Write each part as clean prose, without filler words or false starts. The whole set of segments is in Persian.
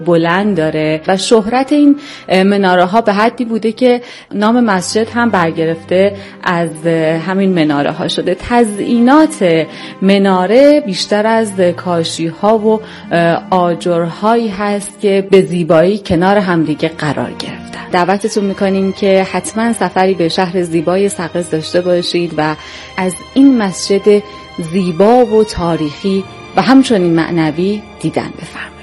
بلند داره و شهرت این مناره ها به حدی بوده که نام مسجد هم برگرفته از همین مناره ها شده. تزیینات مناره بیشتر از کاشی ها و آجرهایی هست که به زیبایی کنار همدیگه قرار گرفتن. دعوتتون میکنیم که حتما سفری به شهر زیبای سقز داشته باشید و از این مسجد زیبا و تاریخی و همچنین معنوی دیدن بفرمایید.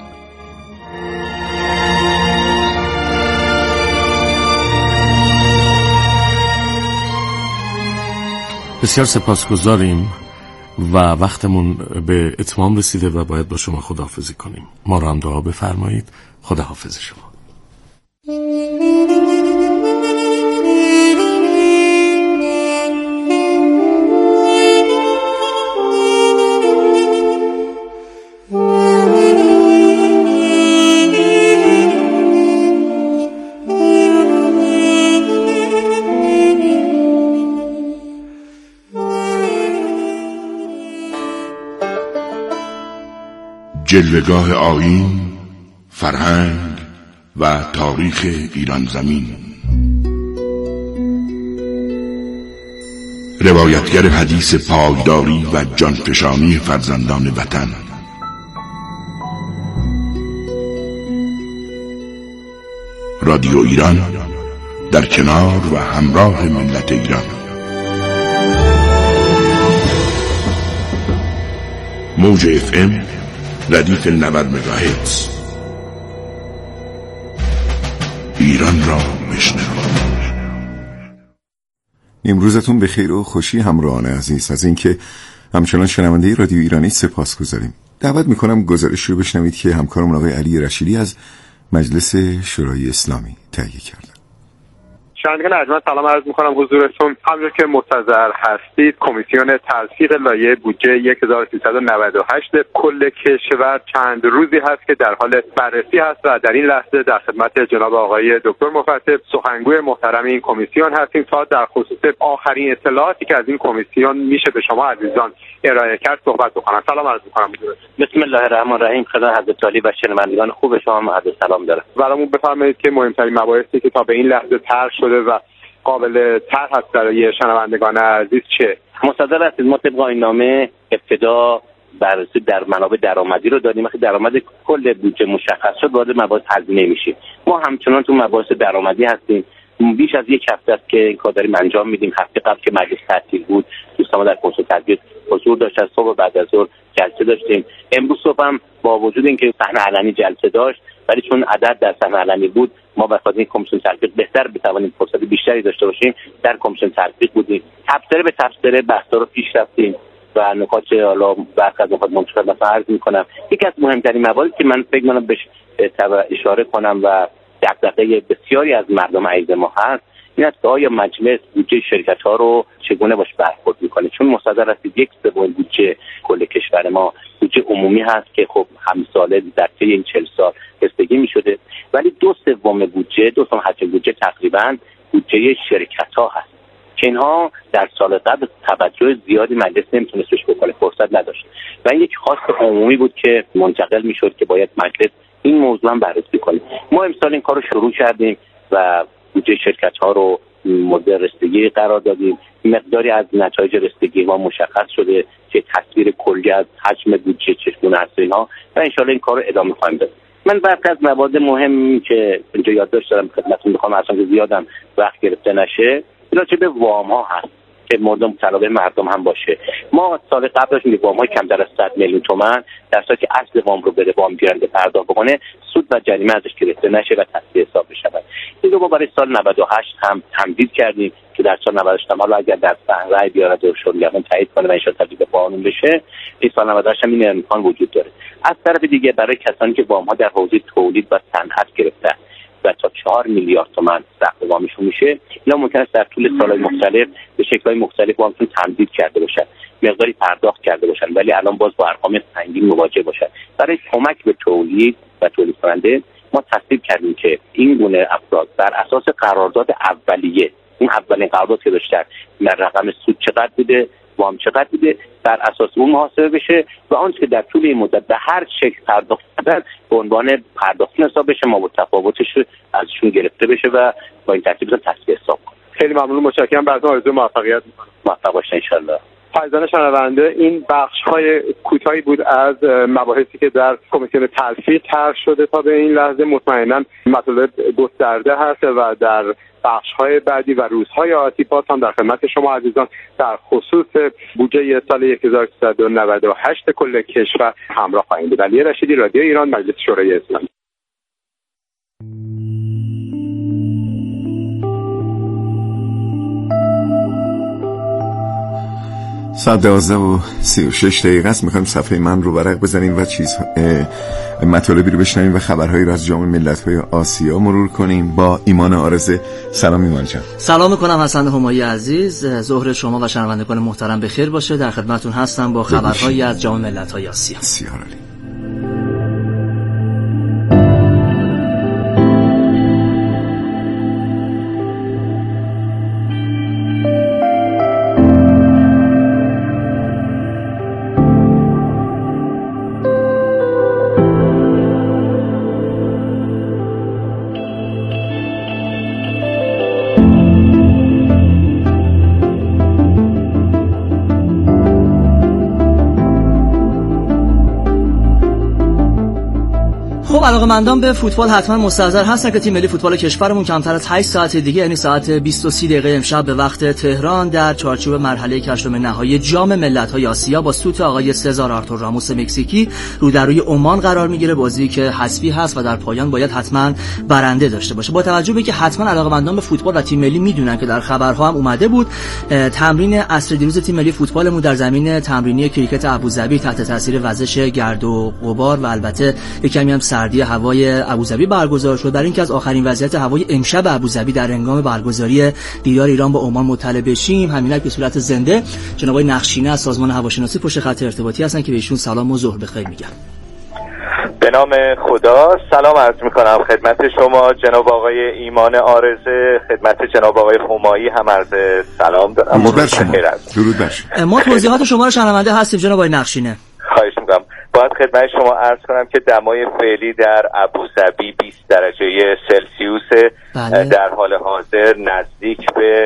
بسیار سپاسگزاریم و وقتمون به اتمام رسیده و باید با شما خداحافظی کنیم. ما را هم دعا بفرمایید. خداحافظ شما. جلوه‌گاه آیین، فرهنگ و تاریخ ایران زمین. روایتگر حدیث پایداری و جانفشانی فرزندان وطن. رادیو ایران در کنار و همراه ملت ایران. موج FM ردیف 90 مگاهرتز. ایران را بشنوید. امروزتون به خیر و خوشی همراهان عزیز. از اینکه همچنان شنونده رادیو ایرانی سپاسگزاریم. دعوت میکنم گزارش رو بشنوید که همکارمون آقای علی رشیدی از مجلس شورای اسلامی تهیه کردن. شنوندگان ارجمند سلام عرض میکنم حضورتون. همونجور که منتظر هستید کمیسیون تلفیق لایحه بودجه 1398 کل کشور چند روزی هست که در حال بررسی هست و در این لحظه در خدمت جناب آقای دکتر مفتح سخنگوی محترم این کمیسیون هستیم تا در خصوص آخرین اطلاعاتی که از این کمیسیون میشه به شما عزیزان ارائه کرد صحبت بکنم. سلام عرض میکنم حضورتون. بسم الله الرحمن الرحیم. خدا حضرت عالی و شنوندگان خوب شما عرض سلام دارم. برامون بفرمایید که مهمترین مباحثی که تا به این لحظه طرح شده و قابل طرح هست برای شنوندگان عزیز چه؟ مصدر هستید. ما طبق این نامه ابتدا بررسی در منابع درآمدی رو دادیم. وقتی درآمد کل بودجه مشخص شد وارد مباحث هزینه میشیم. ما همچنان تو مباحث درآمدی هستیم. بیش از یک هفته است که این کار داریم انجام میدیم. هفته قبل که مجلس تعطیل بود دوستان در کنسول تدبیر حضور داشت. از صبح بعد از ظهر جلسه داشتیم. امروز صبح هم با وجود اینکه صحنه علنی جلسه داشت ولی چون عدد در صحنه علنی بود ما به خاطر این کمیسیون تلفیق بهتر بتوانیم فرصت بیشتری داشته باشیم در کمیسیون تلفیق بودیم. تبصره به تبصره بحثا رو پیش رفتیم و نکات حالا برخی از نکات منتخب مثلا عرض می‌کنم. یکی از مهمترین مواردی که من فکر می‌کنم بهش اشاره کنم و دغدغه بسیاری از مردم عزیز ما هست این است که آیا مجلس بودجه شرکت‌ها رو چگونه باش برخورد می‌کنه. چون مصدر هستید 1/3 بودجه کل کشور ما بودجه عمومی هست که خب همساله در طی این 40 سال رسیدگی می‌شده ولی 2/3 بودجه 2/3 حجم بودجه تقریباً بودجه شرکت‌ها هست که اینها در سال قبل توجه زیادی مجلس نمیتونستش بکنه، فرصت نداشت و این یک خواست عمومی بود که منتقل میشد که باید مجلس این موضوع هم بررسی کنه. ما امسال این کار رو شروع کردیم و بودجه شرکت‌ها رو مورد رسیدگی قرار دادیم. مقداری از نتایج رسیدگی ما مشخص شده که تصویر کلی از حجم بودجه چگونه هست اینها و ان شاءالله این کار رو ادامه خواهیم داد. من برخی از موارد مهمی که اینجا یادداشت دارم خدمتتون می‌خوام اصلا که زیادم وقت گرفته نشه. راجع به وام‌ها هست که مورد مطالبه مردم هم باشه. ما سال قبل داشتیم وام‌های کمتر از 100 میلیون تومان در صورتی که اصل وام رو بده وام گیرنده پرداخت بکنه سود و جریمه ازش گرفته نشه و تصفیه حساب بشه. این رو ما برای سال 98 هم تمدید کردیم که در سال 98 حالا اگر در رأی بیارد و شورای تایید کنه و ان شاءالله تبدیل به قانون بشه این سال 98 هم این امکان وجود داره. از طرف دیگه برای کسانی که وام‌ها در حوزه تولید و صنعت گرفتن و تا 4 میلیارد تومان سقف وامشون میشه اینا ممکنه در طول سال‌های مختلف به شکل‌های مختلف وامشون تمدید کرده باشن، مقداری پرداخت کرده باشن ولی الان باز با ارقام سنگین مواجه باشن. برای کمک به تولید و تولید کننده ما تصویب کردیم که این گونه افراد بر اساس قرارداد اولیه اون اولین قرارداد که داشتن رقم سود چقدر بوده، وام چقدر بوده، بر اساس اون محاسبه بشه و آنچه که در طول این مدت به هر شکل پرداخت کردن به عنوان پرداختی حساب بشه، ما تفاوتش ازشون گرفته بشه و با این ترتیب تصفیه حساب کنیم. خیلی ممنون، متشکرم. براتون آرزوی موفقیت می‌کنم. موفق باشین ان شاءالله. عزیزان شنونده، این بخش‌های کوتاهی بود از مباحثی که در کمیسیون تلفیق طرح شده تا به این لحظه. مطمئناً مطالب گسترده هست و در بخش‌های بعدی و روزهای آتی باز هم در خدمت شما عزیزان در خصوص بودجه سال 1398 کل کشور همراه خواهیم بود. علی رشیدی، رادیو ایران، مجلس شورای اسلامی. ساعت 12:36 است. میخوایم صفحه من رو ورق بزنیم و مطالبی رو بشنویم و خبرهایی رو از جام ملت‌های آسیا مرور کنیم با ایمان آرزه. سلام ایمان جان. سلام میکنم حسن همایی عزیز. ظهر شما و شنوندگان محترم بخیر باشه. در خدمتتون هستم با خبرهایی از جام ملت‌های آسیا. بسیار عالی. علاقه‌مندان به فوتبال حتما مستحضر هستن که تیم ملی فوتبال کشورمون کمتر از 8 ساعت دیگه، یعنی ساعت 20:30 امشب به وقت تهران، در چارچوب مرحله هشتم نهایی جام ملت‌های آسیا با سوت آقای سزار آرتور راموس مکزیکی رو در روی عمان قرار میگیره. بازی که حذفی هست و در پایان باید حتما برنده داشته باشه. با توجه به اینکه حتما علاقه‌مندان به فوتبال و تیم ملی میدونن که در خبرها هم اومده بود، تمرین عصر دیروز تیم ملی فوتبالمون در زمین تمرینی کریکت ابوظبی تحت تاثیر وزش گرد و غبار و البته یکمی هم سردی هوای ابوظبی برگزار شد. برای اینکه از آخرین وضعیت هوای امشب ابوظبی در هنگام برگزاری دیدار ایران با عمان مطلع بشیم، همینک به صورت زنده جناب آقای نقشینه از سازمان هواشناسی پشت خط ارتباطی هستن که به ایشون سلام و ظهر بخیر میگم. به نام خدا سلام عرض میکنم خدمت شما جناب آقای ایمان آرزه، خدمت جناب آقای همایی هم عرض سلام دارم. درود بر شما. ما توضیحات شما رو شنونده هستیم جناب آقای نقشینه. خواهش میکنم. باید خدمت شما عرض کنم که دمای فعلی در ابوظبی 20 درجه سلسیوس. بله. در حال حاضر نزدیک به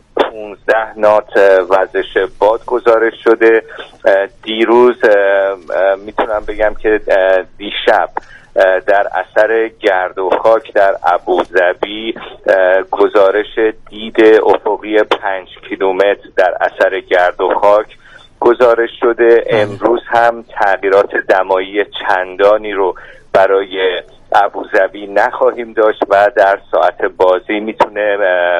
15 نات وزش باد گزارش شده. دیروز میتونم بگم که دیشب در اثر گرد و خاک در ابوظبی گزارش دید افقی 5 کیلومتر در اثر گرد و خاک گزارش شده. امروز هم تغییرات دمایی چندانی رو برای ابوظبی نخواهیم داشت و در ساعت بازی میتونه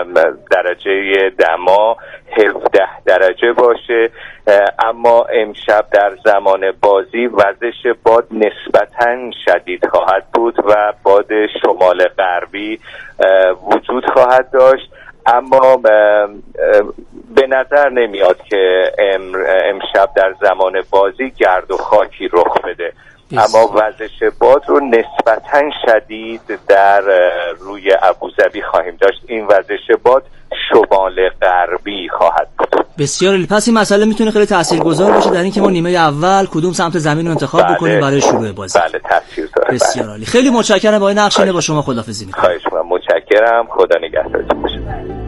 درجه دما 17 درجه باشه، اما امشب در زمان بازی وزش باد نسبتاً شدید خواهد بود و باد شمال غربی وجود خواهد داشت، اما به نظر نمیاد که امشب در زمان بازی گرد و خاکی رخ بده، اما وزش باد رو نسبتاً شدید در روی ابوظبی خواهیم داشت. این وزش باد شمال غربی خواهد بود. بسیار عالی. پس این مسئله میتونه خیلی تاثیرگذار باشه در اینکه ما نیمه اول کدوم سمت زمین رو انتخاب بکنیم برای شروع بازی. بله تاثیر داره. بسیار عالی. خیلی متشکرم آقای نقشینه، با شما خداحافظی می‌کنم. خواهش می‌کنم. متشکرم. خدا نگهدارتون باشه.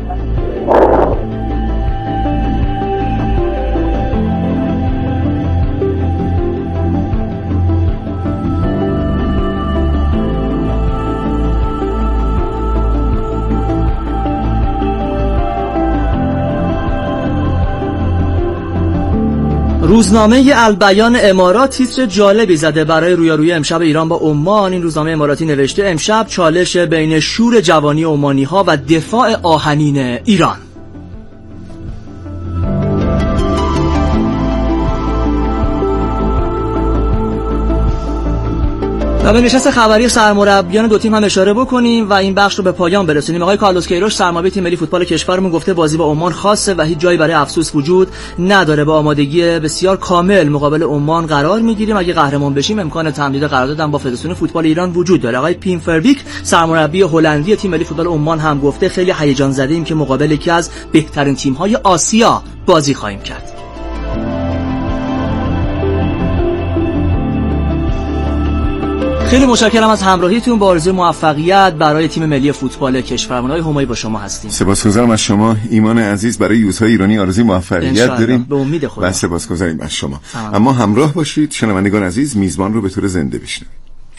روزنامه البیان امارات تیتر جالبی زده برای رویارویی امشب ایران با عمان. این روزنامه اماراتی نوشته امشب چالش بین شور جوانی عمانی‌ها و دفاع آهنین ایران. و به نشست خبری سرمربیان دو تیم هم اشاره بکنیم و این بخش رو به پایان برسونیم. آقای کارلوس کیروش سرمربی تیم ملی فوتبال کشورمون گفته بازی با عمان خاصه و هیچ جایی برای افسوس وجود نداره. با آمادگی بسیار کامل مقابل عمان قرار میگیریم. اگه قهرمان بشیم امکان تمدید قرارداد هم با فدراسیون فوتبال ایران وجود داره. آقای پیم فربیک سرمربی هلندی تیم ملی فوتبال عمان هم گفته خیلی هیجان زده‌ایم که مقابل یکی از بهترین تیم‌های آسیا بازی خواهیم کرد. خیلی متشکرم از همراهیتون. با آرزوی موفقیت برای تیم ملی فوتبال کشورمون. آقای همایی با شما هستیم. سپاسگزارم از شما ایمان عزیز. برای یوزهای ایرانی آرزوی موفقیت داریم به امید خدا. و سپاسگزاریم از شما. اما همراه باشید شنوندگان عزیز، میزبان رو به طور زنده بشنوید.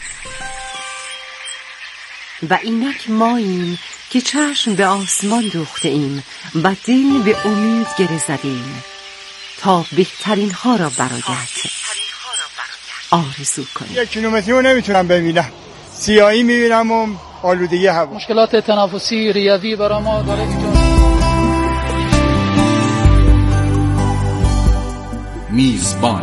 و اینک ماییم که چشم به آسمان دوخته ایم و دل به امید گره زدیم تا بهترین ها را برایت آرزو کنیم. 1 کیلومتری رو نمیتونم ببینم، سیاهی میبینم و آلودگی هوا. مشکلات تنفسی ریوی برای ما داره ایجاد. میزبان.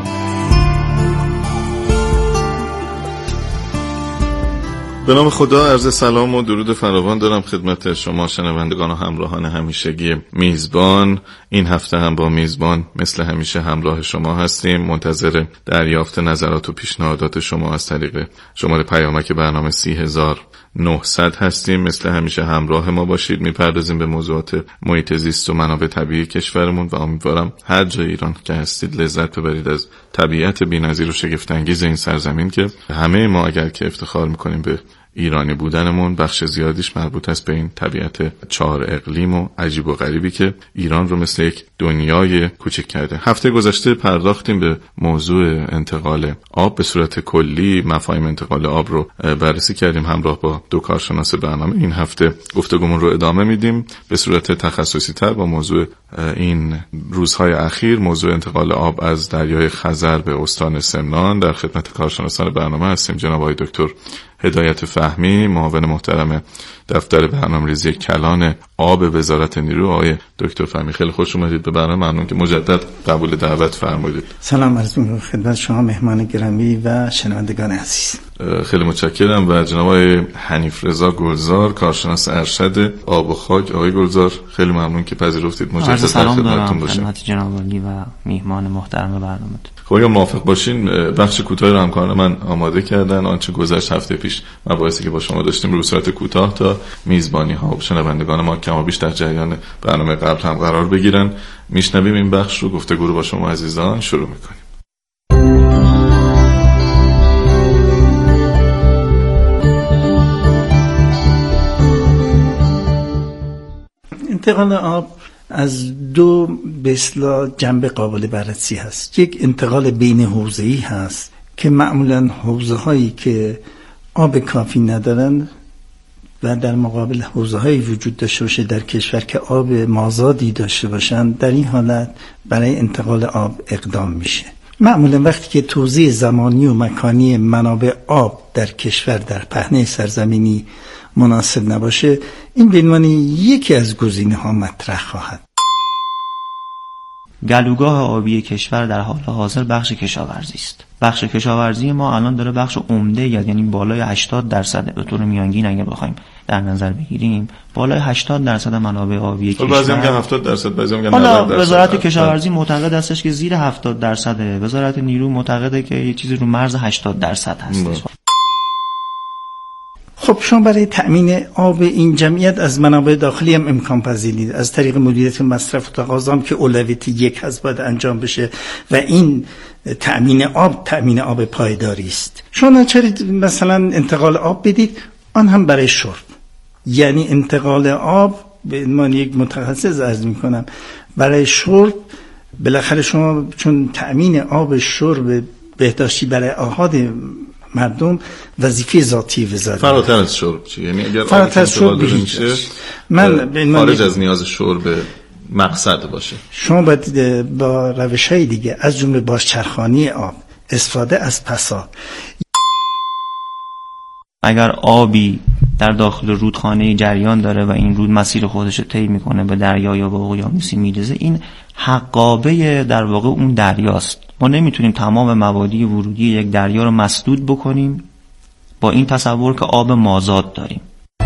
به نام خدا عرض سلام و درود فراوان دارم خدمت شما شنوندگان و همراهان همیشگی میزبان. این هفته هم با میزبان مثل همیشه همراه شما هستیم. منتظر دریافت نظرات و پیشنهادات شما از طریق شماره پیامک برنامه 30900 هستیم. مثل همیشه همراه ما باشید. میپردازیم به موضوعات محیط زیست و منابع طبیعی کشورمون و امیدوارم هر جای ایران که هستید لذت ببرید از طبیعت بی‌نظیر و شگفت انگیز این سرزمین که همه ما اگر که افتخار میکنیم به ایرانی بودنمون، بخش زیادیش مربوط است به این طبیعت 4 اقلیم و عجیب و غریبی که ایران رو مثل یک دنیای کوچک کرده. هفته گذشته پرداختیم به موضوع انتقال آب به صورت کلی. مفاهیم انتقال آب رو بررسی کردیم همراه با 2 کارشناس برنامه. این هفته گفتگومون رو ادامه میدیم به صورت تخصصی تر با موضوع این روزهای اخیر، موضوع انتقال آب از دریای خزر به استان سمنان. در خدمت کارشناسان برنامه هستیم جناب آقای دکتر هدایت فهمی، معاون محترم دفتر برنامه‌ریزی کلان آب وزارت نیرو. آقای دکتر فهمی خیلی خوش اومدید به برنامه. ممنون که مجدد قبول دعوت فرمودید. سلام عرض می‌کنم خدمت شما مهمان گرامی و شنوندگان عزیز. خیلی متشکرم. و جناب آقای حنیف رضا گلزار، کارشناس ارشد آب و خاک. آقای گلزار خیلی ممنون که پذیرفتید مجدد در خدمتتون باشیم. خدمت جناب عالی و میهمان محترم برنامه. خب اگه موافق باشین بخش کوتاهی رو همکاران من آماده کردن. آنچه گذشت هفته پیش مباحثی که با شما داشتیم رو به صورت کوتاه تا میزبانی ها و شنوندگان ما کم و بیش در جریان برنامه قبل هم قرار بگیرن میشنویم. این بخش رو گفتگو رو با شما عزیزان شروع میکنیم. انتقال آب از 2 به اصطلاح جنبه قابل بررسی هست. یک انتقال بین حوزه‌ای هست که معمولاً حوزه‌هایی که آب کافی ندارن و در مقابل حوزه‌هایی وجود داشته باشه در کشور که آب مازادی داشته باشن، در این حالت برای انتقال آب اقدام میشه. معمولاً وقتی که توزیع زمانی و مکانی منابع آب در کشور در پهنه سرزمینی مناسب نباشه، این به عنوان یکی از گزینه‌ها مطرح خواهد. گلوگاه آبی کشور در حال حاضر بخش کشاورزی است. بخش کشاورزی ما الان داره بخش عمده یعنی بالای 80% به طور میانگین اگه بخوایم در نظر بگیریم بالای 80% منابع آبی کشور. بعضی میگن 70%، بعضی میگن 90%. وزارت کشاورزی معتقد هستش که زیر 70%، وزارت نیرو معتقده که یه چیزی رو مرز 80% هستش. خب شما برای تأمین آب این جمعیت از منابع داخلی هم امکان پذیرید از طریق مدیریت مصرف و تقاضا هم که اولویت 1 هست باید انجام بشه و این تأمین آب پایداری است. شما چرا مثلا انتقال آب بدید آن هم برای شرب، یعنی انتقال آب به من یک متخصص عرض میکنم برای شرب. بالاخره شما چون تأمین آب شرب بهداشتی برای آحاد مردم وظیفه ذاتی وزارت فراتر از شرب چی؟ یعنی اگر فراتر از شرب میشه خارج از نیاز شرب مقصد باشه، شما باید با روش‌های دیگه از جمله بازچرخانی آب، استفاده از پسا. اگر آبی در داخل رودخانه جریان داره و این رود مسیر خودش رو طی میکنه به دریا یا به اقیانوسی میرسه، این حقابه در واقع اون دریاست. ما نمیتونیم تمام مبادی ورودی یک دریا رو مسدود بکنیم با این تصور که آب مازاد داریم.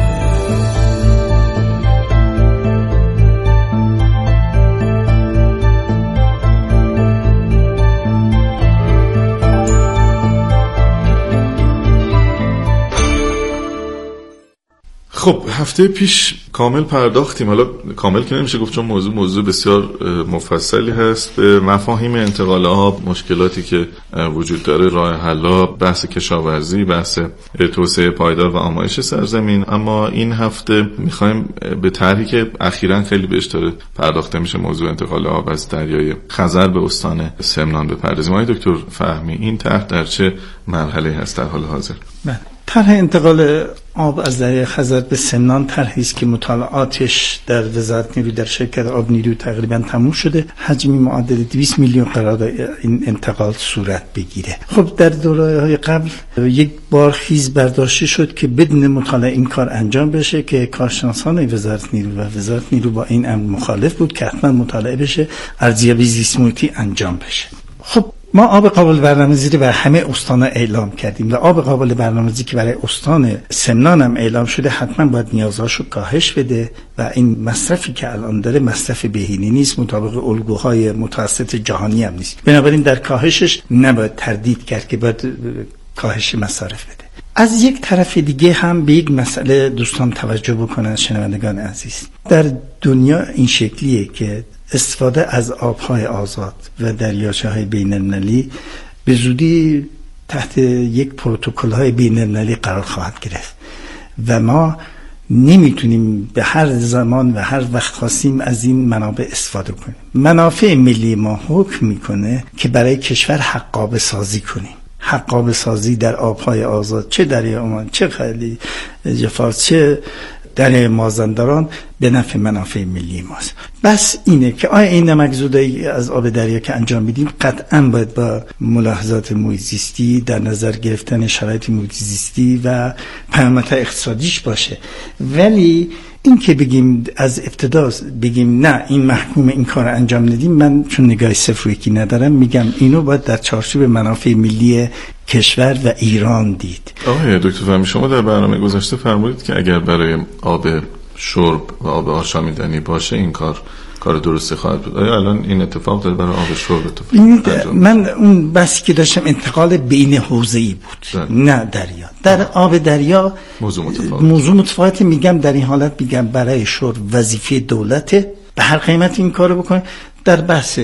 خب هفته پیش کامل پرداختیم، حالا کامل که نمیشه گفت چون موضوع بسیار مفصلی هست، به مفاهیم انتقال آب، مشکلاتی که وجود داره، راه حل‌ها، بحث کشاورزی، بحث توسعه پایدار و آمایش سرزمین. اما این هفته میخوایم به طرحی که اخیراً خیلی بهش داره پرداخته میشه، موضوع انتقال آب از دریای خزر به استان سمنان بپردازیم. آقای دکتر فهمی، این طرح در چه مرحله هست در حال حاضر؟ طرح انتقال آب از دریای خزر به سمنان طرحی است که مطالعاتش در وزارت نیرو در شرکت آب نیرو تقریبا تموم شده. حجمی معادل 200 میلیون قرار این انتقال صورت بگیره. خب در دوره‌های قبل یک بار خیز برداشته شد که بدون مطالعه این کار انجام بشه، که کارشناسان وزارت نیرو و وزارت نیرو با این امر مخالف بود که حتما مطالعه بشه، ارزیابی زیست محیطی انجام بشه. خب ما آب قابل برنامه‌ریزی رو برای همه استان‌ها اعلام کردیم و آب قابل برنامه‌ریزی که برای استان سمنان هم اعلام شده حتما باید نیازهاشو کاهش بده و این مصرفی که الان داره مصرف بهینه نیست، مطابق الگوهای متوسط جهانی هم نیست. بنابراین در کاهشش نباید تردید کرد که باید کاهش مصارف بده. از یک طرف دیگه هم به یک مسئله دوستان توجه بکنن، شنوندگان عزیز. در دنیا این شکلیه که استفاده از آبهای آزاد و دریاچه‌های بین‌المللی به زودی تحت یک پروتکل‌های بین‌المللی قرار خواهد گرفت و ما نمیتونیم به هر زمان و هر وقت خواستیم از این منابع استفاده کنیم. منافع ملی ما حکم میکنه که برای کشور حقابه سازی کنیم. حقابه سازی در آبهای آزاد، چه دریای عمان، چه خلیج فارس، چه دریای مازندران، به نفع منافع ملی ماست. بس اینه که آیا این نمکزودایی از آب دریا که انجام میدیم قطعاً باید با ملاحظات محیط زیستی، در نظر گرفتن شرایط محیط زیستی و پیامدهای اقتصادیش باشه. ولی این که بگیم از ابتدا بگیم نه این محکوم این کار انجام ندیم، من چون نگاه صفر و یکی ندارم میگم اینو باید در چارچوب منافع ملی کشور و ایران دید. آقای دکتر فهمی، شما در برنامه گذشته فرمودید که اگر برای آب شرب و آب آشامیدنی باشه این کار درستی خواهد بود. آیا الان این اتفاق داره برای آب شرب اتفاق؟ من اون بحثی که داشتم انتقال بین حوزه‌ای بود، نه دریا. در آب دریا موضوع متفاوتی. میگم در این حالت میگم برای شرب وظیفه دولته به هر قیمت این کارو بکنه. در بحث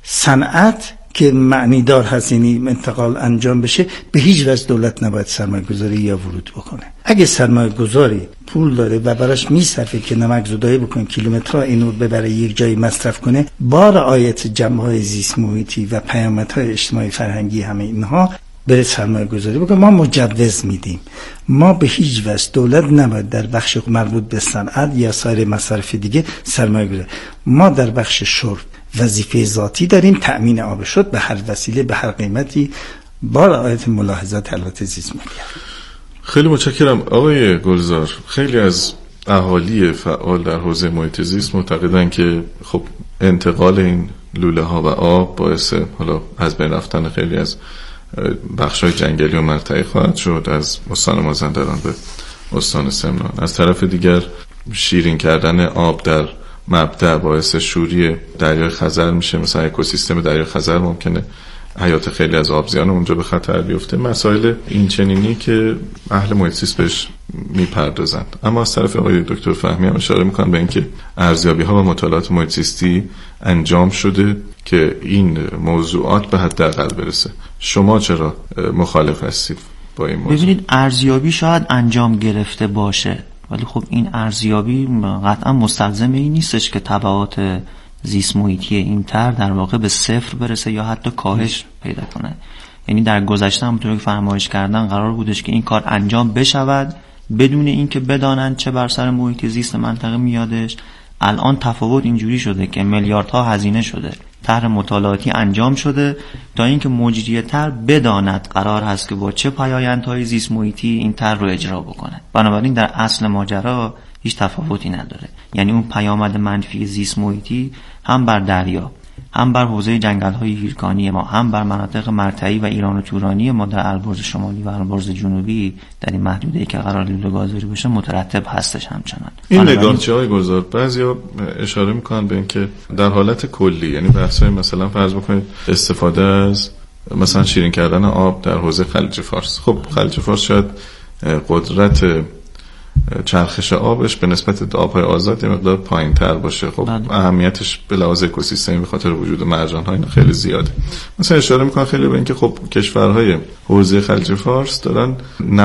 صنعت که معنی دار هست یعنی انتقال انجام بشه، به هیچ وجه دولت نباید سرمایه گذاری یا ورود بکنه. اگه سرمایه گذاری پول داره و براش میصرفه که نمک زدایی بکنه، کیلومترها اینو ببره یک جایی مصرف کنه، با رعایت جنبه‌های زیست محیطی و پیامدهای اجتماعی فرهنگی همه اینها بره سرمایه گذاری بکنه، ما مجوز میدیم. ما به هیچ وجه دولت نباید در بخش مربوط به صنعت یا سایر مصارف دیگه سرمایه گذاری. ما در بخش شرب وظیفه ذاتی داریم، تأمین آب شد به هر وسیله به هر قیمتی با رعایت ملاحظات حالات زیست محیطی. خیلی متشکرم آقای گلزار. خیلی از اهالی فعال در حوزه محیط زیست معتقدن که خب انتقال این لوله ها و آب باعث حالا از بین رفتن خیلی از بخش‌های جنگلی و مرتعی خواهد شد، از استان مازندران به استان سمنان. از طرف دیگر شیرین کردن آب در مبدأ باعث شوری دریای خزر میشه. مثلا اکوسیستم دریای خزر ممکنه حیات خیلی از آبزیان اونجا به خطر بیفته. مسائل این چنینی که اهل محیط زیست بهش میپردازند. اما از طرف آقای دکتر فهمی هم اشاره میکنن به اینکه ارزیابی‌ها و مطالعات محیط زیستی انجام شده که این موضوعات به حداقل برسه. شما چرا مخالف هستید با این موضوع؟ ببینید، ارزیابی شاید انجام گرفته باشه، ولی خب این ارزیابی قطعا مستلزم این نیستش که تبعات زیست محیطی این طرح در واقع به صفر برسه یا حتی کاهش پیدا کنه. یعنی در گذشته همونطور که فرمایش کردن قرار بودش که این کار انجام بشود بدون اینکه بدانن چه بر سر محیط زیست منطقه میادش. الان تفاوت اینجوری شده که میلیاردها هزینه شده، طرح مطالعاتی انجام شده تا اینکه مجری طرح بداند قرار هست که با چه پیامدهای زیست محیطی این طرح رو اجرا بکنه. بنابراین در اصل ماجرا هیچ تفاوتی نداره. یعنی اون پیامد منفی زیست محیطی هم بر دریا هم بر حوزه جنگل‌های هیرکانی ما، هم بر مناطق مرتعی و ایران و تورانی ما در البرز شمالی و البرز جنوبی در این محدوده‌ای که قرار لوله گازواری بشه مترتب هستش همچنان. این نگاهچه‌های گذار بعضیا اشاره میکنن به اینکه در حالت کلی، یعنی بحث‌های مثلا فرض بکنید استفاده از مثلا شیرین کردن آب در حوزه خلیج فارس. خب خلیج فارس شاید قدرت چرخش آبش به نسبت آب‌های آزاد یه مقدار پایین‌تر باشه. خب اهمیتش به لحاظ اکوسیستمی به خاطر وجود مرجان‌ها اینا خیلی زیاده. مثلا اشاره می‌کنم خیلی به اینکه خب کشورهای حوزه خلیج فارس دارن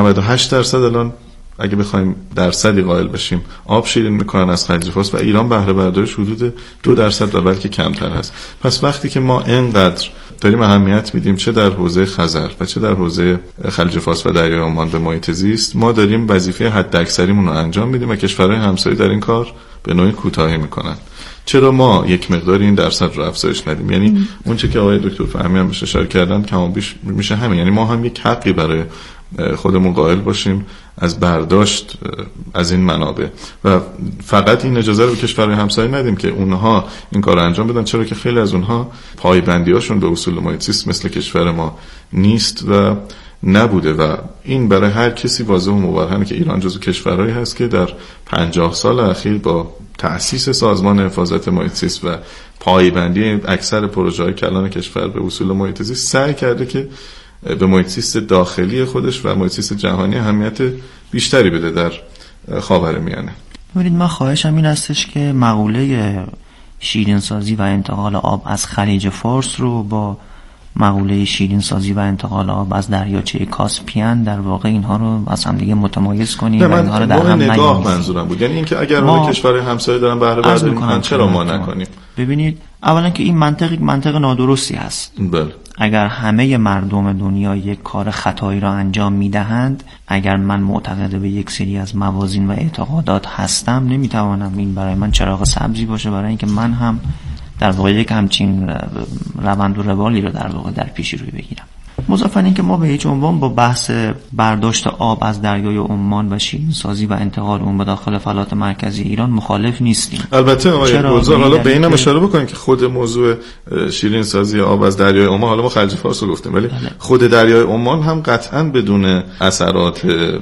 98% الان اگه بخوایم درصدی قائل بشیم آب شیرین میکنن از خلیج فارس و ایران بهره برداریش حدود 2% و بلکه کمتر هست. پس وقتی که ما اینقدر داریم اهمیت میدیم چه در حوزه خزر و چه در حوزه خلیج فارس و دریای عمان به محیط زیست، ما داریم وظیفه حداکثریمون رو انجام میدیم و کشورهای همسایه در این کار به نوعی کوتاهی میکنن. چرا ما یک مقدار این درصد رو افزایش ندیم؟ یعنی اون چه که آقای دکتر فهمی هم بهش اشاره کردن کم بیش میشه همین، یعنی ما هم یک حقی برای خودمون قائل باشیم از برداشت از این منابع و فقط این اجازه رو به کشورهای همسایه ندیم که اونها این کار رو انجام بدن، چرا که خیلی از اونها پایبندیاشون به اصول محیط زیست مثل کشور ما نیست و نبوده و این برای هر کسی واضح و مبرهنه که ایران جزو کشورهایی هست که در 50 سال اخیر با تأسیس سازمان حفاظت محیط زیست و پایبندی اکثر پروژه‌های کلان کشور به اصول محیط زیست سعی کرده که به محیط زیست داخلی خودش و محیط زیست جهانی اهمیت بیشتری بده در خاورمیانه. ببینید من خواهشم این هستش که مقوله شیرین سازی و انتقال آب از خلیج فارس رو با مقوله شیرین سازی و انتقال آب از دریاچه کاسپیان در واقع اینها رو از هم دیگه متمایز کنیم و اینها رو در هم نگاه منظورم بود، یعنی اینکه اگر اون کشورهای همسایه دارن بهره برداری میکنن چرا ما نکنیم؟ ببینید اولا که این منطق نادرستی هست. بله. اگر همه مردم دنیا یک کار خطایی را انجام میدهند، اگر من معتقد به یک سری از موازین و اعتقادات هستم، نمیتوانم این برای من چراغ سبزی باشه برای اینکه من هم در واقع یک همچین روند و روالی رو در واقع در پیش روی بگیرم. مضافاً اینکه ما به هیچ عنوان با بحث برداشت آب از دریای عمان و شیرین سازی و انتقال اون به داخل فلات مرکزی ایران مخالف نیستیم. البته آقای گلزار حالا به اینم اشاره بکنیم که خود موضوع شیرین سازی آب از دریای عمان، حالا ما خلیج فارس رو گفتیم ولی خود دریای عمان هم قطعاً بدون اثرات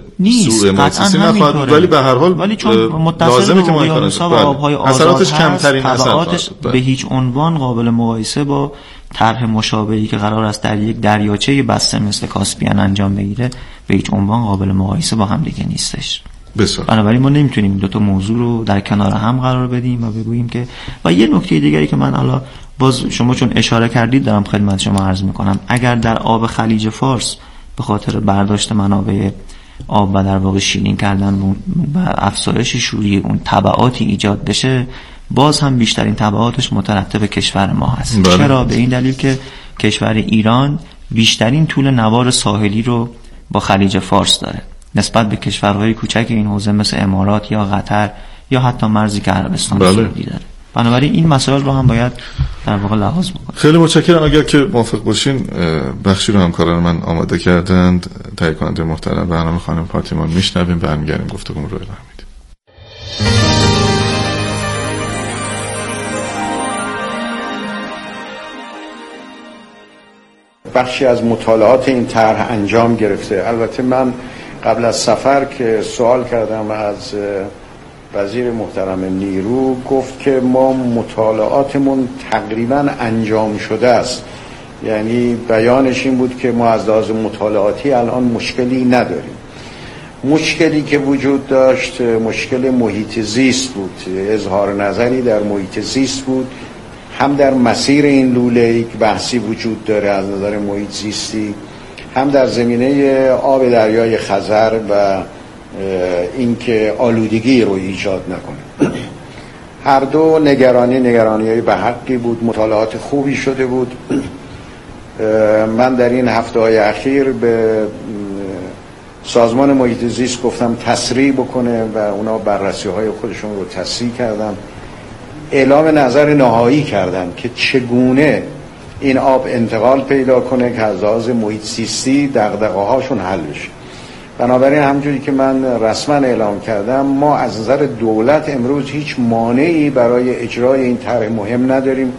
سوء محیط زیست نخواهد، ولی به هر حال چون لازمه که ما اثراتش کمترین اثراتش به هیچ عنوان قابل مقایسه با طرح مشابهی که قرار است در یک دریاچه بسته مثل کاسپیان انجام بگیره به هیچ عنوان قابل مقایسه با هم دیگه نیستش. بنابراین ما نمیتونیم این دو تا موضوع رو در کنار هم قرار بدیم و بگوییم که و یه نکته دیگری که من حالا باز شما چون اشاره کردید دارم خدمت شما عرض میکنم، اگر در آب خلیج فارس به خاطر برداشت منابع آب و در واقع شیرین کردن و افزایش شوری اون تبعاتی ایجاد بشه، باز هم بیشترین تبعاتش مترتب کشور ما هست. چرا؟ به این دلیل که کشور ایران بیشترین طول نوار ساحلی رو با خلیج فارس داره نسبت به کشورهای کوچک این حوزه مثل امارات یا قطر یا حتی مرزی که عربستان سعودی داره. بنابراین این مسائل رو هم باید در واقع لحاظ بکنیم. خیلی متشکرم. اگر که موافق باشین بخشی رو همکاران من آماده کردند، تهیه کننده محترم برنامه خانم فاطیمان میشنویم، برمیگردیم گفتگومون رو ادامه میدیم. بخشی از مطالعات این طرح انجام گرفته. البته من قبل از سفر که سوال کردم از وزیر محترم نیرو، گفت که ما مطالعاتمون تقریبا انجام شده است، یعنی بیانش این بود که ما از لحاظ مطالعاتی الان مشکلی نداریم. مشکلی که وجود داشت مشکل محیط زیست بود، اظهار نظری در محیط زیست بود، هم در مسیر این لوله یک بحثی وجود داره از نظر محیط زیستی، هم در زمینه آب دریای خزر و اینکه آلودگی رو ایجاد نکنه. هر دو نگرانی‌های به حقی بود، مطالعات خوبی شده بود. من در این هفته‌های اخیر به سازمان محیط زیست گفتم تسریع بکنه و اونا بررسی‌های خودشون رو تصحیح کردم، اعلام نظر نهایی کردن که چگونه این آب انتقال پیدا کنه که از لحاظ محیط زیستی دغدغه‌هاشون حل بشه. بنابراین همونجوری که من رسما اعلام کردم، ما از نظر دولت امروز هیچ مانعی برای اجرای این طرح مهم نداریم.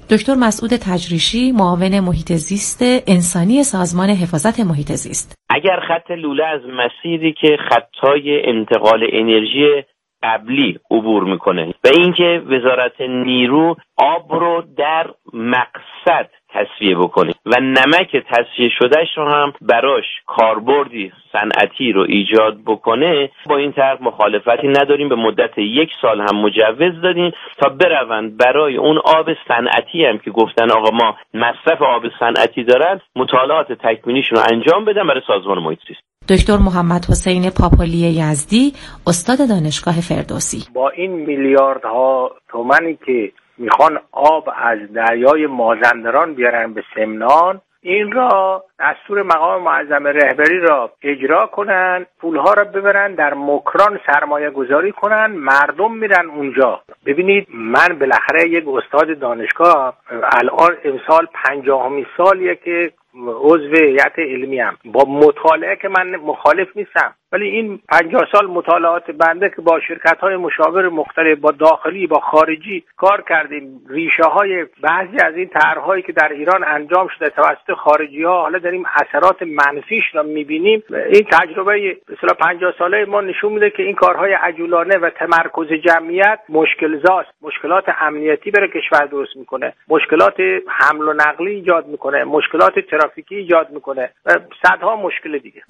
دکتر مسعود تجریشی، معاون محیط زیست انسانی سازمان حفاظت محیط زیست. اگر خط لوله از مسیری که خطای انتقال انرژی قبلی عبور میکنه و اینکه وزارت نیرو آب رو در مقصد تصفیه بکنه و نمک تصفیه شدهش رو هم براش کاربردی صنعتی رو ایجاد بکنه، با این طرح مخالفتی نداریم. به مدت 1 سال هم مجوز دادیم تا بروند برای اون آب صنعتی هم که گفتن آقا ما مصرف آب صنعتی دارن مطالعات تکمیلیشون رو انجام بدن برای سازمان محیط زیست. دکتر محمد حسین پاپولی یزدی، استاد دانشگاه فردوسی: با این میلیاردها تومانی که میخوان آب از دریای مازندران بیارن به سمنان، این را دستور مقام معظم رهبری را اجرا کنن، پولها را ببرن در مکران سرمایه گذاری کنن، مردم میرن اونجا. ببینید من بالاخره یک استاد دانشگاه، الان امسال 50مین سالیه که عضو هیئت علمی ام. با مطالعه که من مخالف نیستم، ولی این 50 سال مطالعات بنده که با شرکت‌های مشاور مختلف، با داخلی با خارجی کار کردیم، ریشه‌های بعضی از این طرح‌هایی که در ایران انجام شده توسط خارجی‌ها حالا داریم اثرات منفیش را می‌بینیم. این تجربه به اصطلاح 50 ساله ما نشون میده که این کارهای عجولانه و تمرکز جمعیت مشکل‌زاست، مشکلات امنیتی برای کشور درست میکنه، مشکلات حمل و نقلی ایجاد میکنه، مشکلات ترافیکی ایجاد میکنه و صدها مشکل دیگه.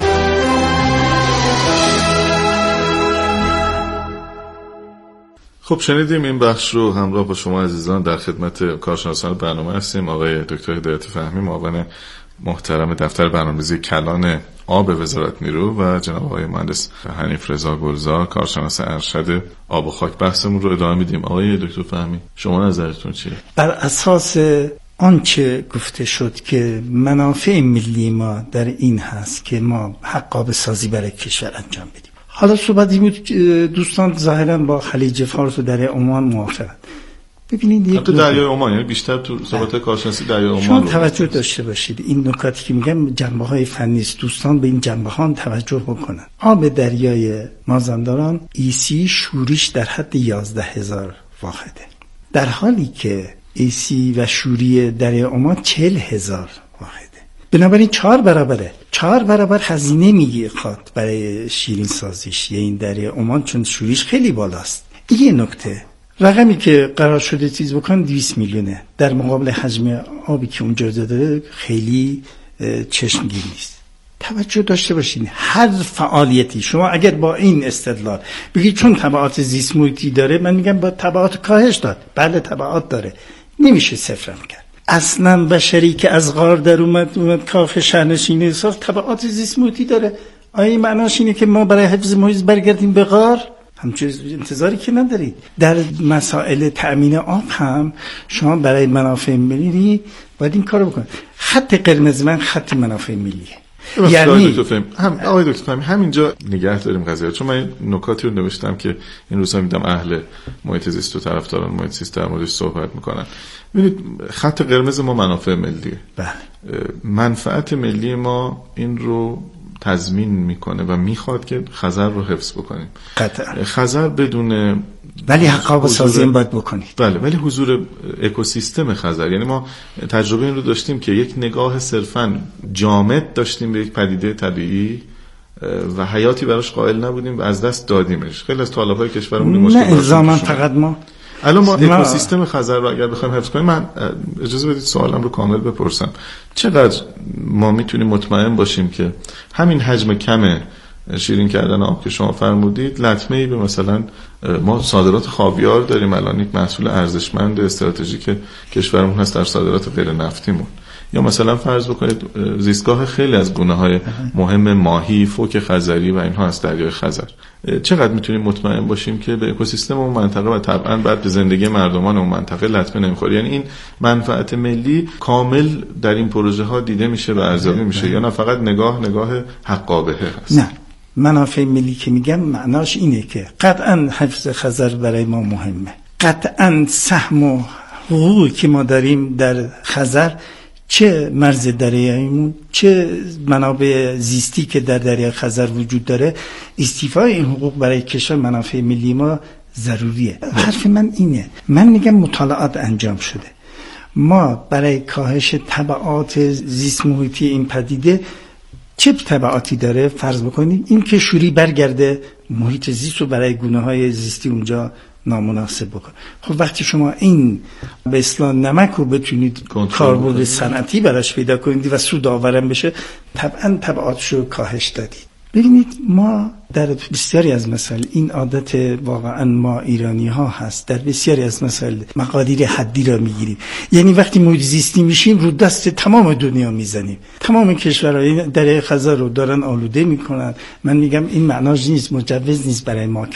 خب شنیدیم این بخش رو همراه با شما عزیزان در خدمت کارشناسان برنامه هستیم. آقای دکتر هدایت فهمی، معاون محترم دفتر برنامه‌ریزی کلان آب وزارت نیرو، و جناب آقای مهندس حنیف رضا گلزار، کارشناس ارشد آب و خاک. بحثمون رو ادامه میدیم. آقای دکتر فهمی، شما نظرتون چیه؟ بر اساس آنچه گفته شد که منافع ملی ما در این هست که ما حق آب سازی برای کشور انجام بدیم. حالا صحبتی بود دوستان ظاهرا با خلیج فارس و دریای عمان موافقن. ببینید تو دریای عمان، یعنی بیشتر تو صحبت کارشناسی دریای عمان شما توجه داشته باشید. این نکاتی که میگم جنبه‌های فنی است، دوستان به این جنبه‌ها توجه بکنن. آب دریای مازندران ایسی شوریش در حد 11000 واحده، در حالی که ایسی و شوری دریای عمان 40000 واحده. بنابراین 4 برابر هزینه میگیرد برای شیرین سازیش این دریای عمان، چون شوریش خیلی بالاست. یه نکته، رقمی که قرار شده چیز بکن 200 میلیونه در مقابل حجم آبی که اونجا داره خیلی چشمگیر نیست. توجه داشته باشین هر فعالیتی شما اگر با این استدلال بگید چون تبعات زیست محیطی داره، من میگم با تبعات کاهش داد. بله تبعات داره، نمیشه صفر کرد. اصلا بشری که از غار در اومد کاخ شهرنشینی ساخت تبعات زیست محیطی داره. آیا معناش اینه که ما برای حفظ محیط برگردیم به غار؟ همچون انتظاری که ندارید. در مسائل تأمین آب هم شما برای منافع ملی باید این کارو بکنید. خط قرمز من خط منافع ملیه. یعنی آقای دکتر فهمی همینجا نگه داریم قضیه، چون من نکاتی رو نوشتم که این روزا میدم اهل محیط زیست و طرفداران محیط زیست در موردش صحبت میکنن. ببینید خط قرمز ما منافع ملیه. منفعت ملی ما این رو تضمین میکنه و میخواد که خزر رو حفظ بکنیم. قطعا خزر بدون ولی حق آب سازی هم باید بکنید. بله، ولی حضور اکوسیستم خزر، یعنی ما تجربه این رو داشتیم که یک نگاه صرفاً جامد داشتیم به یک پدیده طبیعی و حیاتی براش قائل نبودیم و از دست دادیمش. خیلی از طالبای کشورمون مشکل نه الزاما فقط ما الان ما اکوسیستم خزر رو اگر بخوایم حفظ کنیم، من اجازه بدید سوالم رو کامل بپرسم، چقدر ما میتونیم مطمئن باشیم که همین حجم کم شیرین کردن آب که شما فرمودید لطمه‌ای به مثلا ما صادرات خاویار داریم الان، یک محصول ارزشمند استراتژیک کشورمون هست در صادرات غیر نفتیمون، یا مثلا فرض بکنید زیستگاه خیلی از گونه‌های مهم ماهی، فوک خزری و اینها از دریای خزر، چقدر میتونیم مطمئن باشیم که به اکوسیستم اون منطقه و طبعا بعد به زندگی مردمان اون منطقه لطمه نمیخوره؟ یعنی این منفعت ملی کامل در این پروژه ها دیده میشه و ارزیابی میشه یا نه فقط نگاه حقابه هست؟ نه، منافع ملی که میگم معناش اینه که قطعا حفظ خزر برای ما مهمه، قطعا سهم و حقوقی که ما داریم در خزر، چه مرز دریاییمون چه منابع زیستی که در دریای خزر وجود داره، استیفای این حقوق برای کشور منافع ملی ما ضروریه. حرف من اینه، من میگم مطالعات انجام شده. ما برای کاهش تبعات زیست محیطی این پدیده چه تبعاتی داره؟ فرض بکنید این که شوری برگرده محیط زیست رو برای گونه‌های زیستی اونجا نامناسب بکن. خب وقتی شما این به اصطلاح نمک رو بتونید کاربرد صنعتی براش پیدا کنید و سود آورم بشه، طبعا تبعاتش رو کاهش دادید. ببینید ما در بسیاری از مسائل این عادت واقعا ما ایرانی ها هست، در بسیاری از مسائل مقادیر حدی را میگیریم. یعنی وقتی محیط زیستی میشیم رو دست تمام دنیا میزنیم. تمام کشورها دریای خزر رو دارن آلوده میکنن. من میگم این معناش نیست، مجوز نیست برای ما